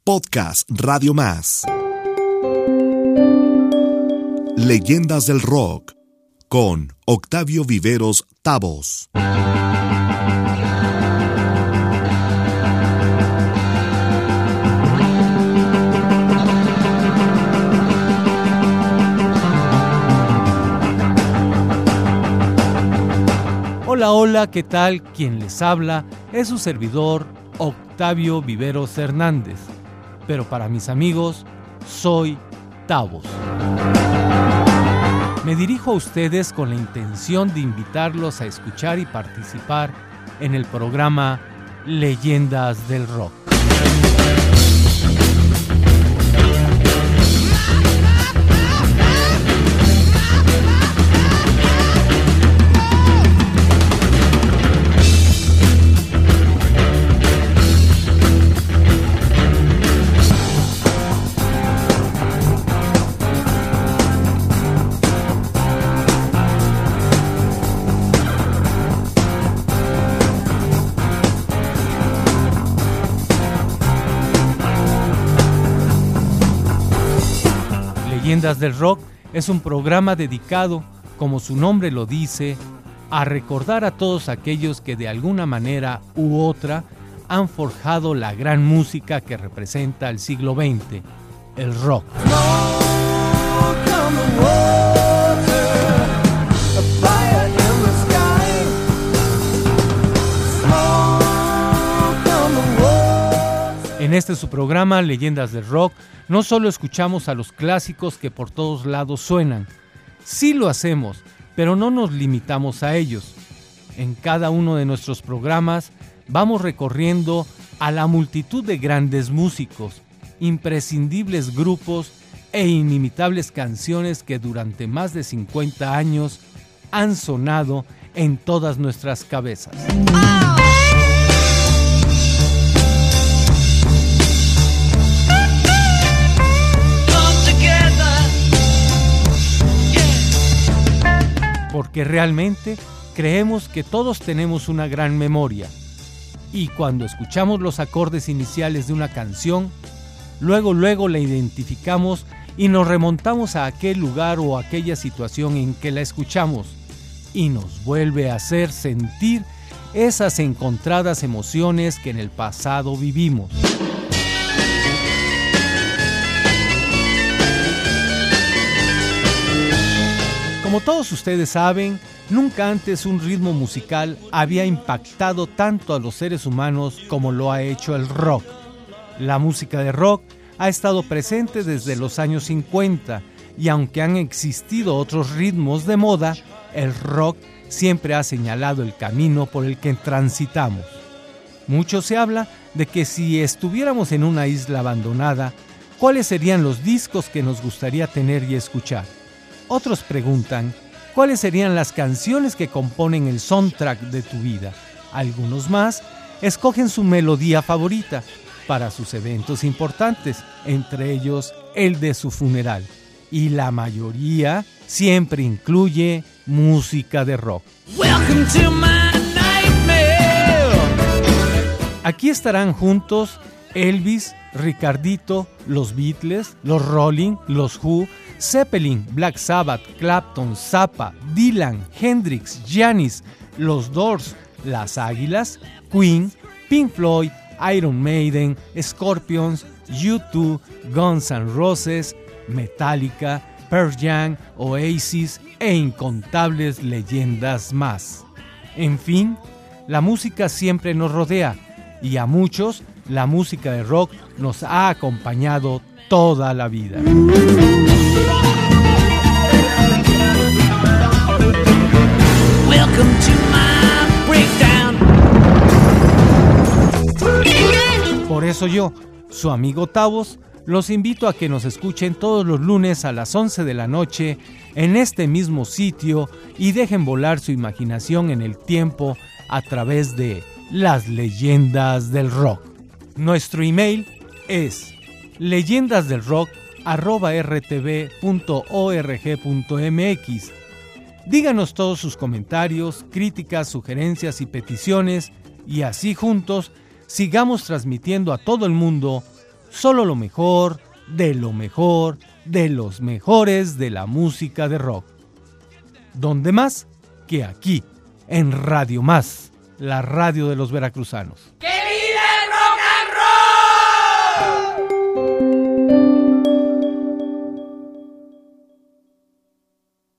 Podcast Radio Más. Leyendas del Rock con Octavio Viveros Tavos. Hola, hola, ¿qué tal? Quien les habla es su servidor Octavio Viveros Hernández, pero para mis amigos soy Tavos. Me dirijo a ustedes con la intención de invitarlos a escuchar y participar en el programa Leyendas del Rock. Leyendas del Rock es un programa dedicado, como su nombre lo dice, a recordar a todos aquellos que de alguna manera u otra han forjado la gran música que representa el siglo XX, el rock. En este su programa, Leyendas del Rock, no solo escuchamos a los clásicos que por todos lados suenan. Sí lo hacemos, pero no nos limitamos a ellos. En cada uno de nuestros programas vamos recorriendo a la multitud de grandes músicos, imprescindibles grupos e inimitables canciones que durante más de 50 años han sonado en todas nuestras cabezas. Porque realmente creemos que todos tenemos una gran memoria y cuando escuchamos los acordes iniciales de una canción, luego la identificamos y nos remontamos a aquel lugar o aquella situación en que la escuchamos y nos vuelve a hacer sentir esas encontradas emociones que en el pasado vivimos. Como todos ustedes saben, nunca antes un ritmo musical había impactado tanto a los seres humanos como lo ha hecho el rock. La música de rock ha estado presente desde los años 50 y aunque han existido otros ritmos de moda, el rock siempre ha señalado el camino por el que transitamos. Mucho se habla de que si estuviéramos en una isla abandonada, ¿cuáles serían los discos que nos gustaría tener y escuchar? Otros preguntan, ¿cuáles serían las canciones que componen el soundtrack de tu vida? Algunos más escogen su melodía favorita para sus eventos importantes, entre ellos el de su funeral. Y la mayoría siempre incluye música de rock. Welcome to my nightmare. Aquí estarán juntos Elvis, Ricardito, los Beatles, los Rolling, los Who, Zeppelin, Black Sabbath, Clapton, Zappa, Dylan, Hendrix, Janis, los Doors, las Águilas, Queen, Pink Floyd, Iron Maiden, Scorpions, U2, Guns N' Roses, Metallica, Pearl Jam, Oasis e incontables leyendas más. En fin, la música siempre nos rodea y a muchos la música de rock nos ha acompañado toda la vida. Welcome to my breakdown. Por eso yo, su amigo Tavos, los invito a que nos escuchen todos los lunes a las 11 de la noche en este mismo sitio y dejen volar su imaginación en el tiempo a través de las leyendas del rock. Nuestro email es leyendasdelrock@rtv.org.mx. Díganos todos sus comentarios, críticas, sugerencias y peticiones y así juntos sigamos transmitiendo a todo el mundo Solo lo mejor, de lo mejor, de los mejores de la música de rock. ¿Dónde más que aquí, en Radio Más, la radio de los veracruzanos? ¿Qué?